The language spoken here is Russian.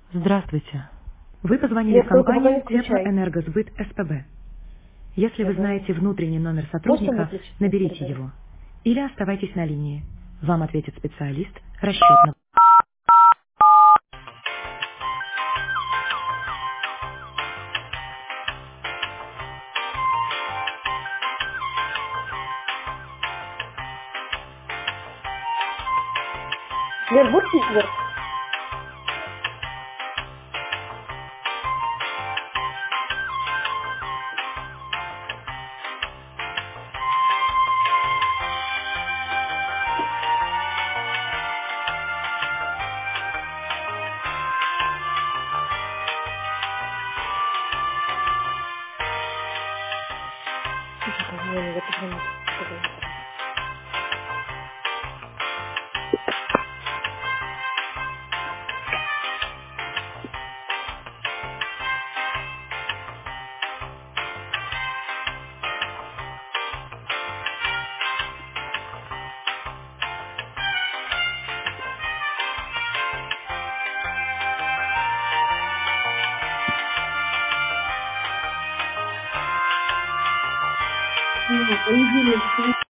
Здравствуйте. Вы позвонили в Нет, только пока компанию не включай. Теплоэнергосбыт СПБ. Если вы Ага. знаете внутренний номер Можешь он сотрудника, выключить, я наберите передаю? его. Или оставайтесь на линии. Вам ответит специалист расчетного. Лер, будь Лер. Позвони, я позвоню. Позвони. Ну, понедельник,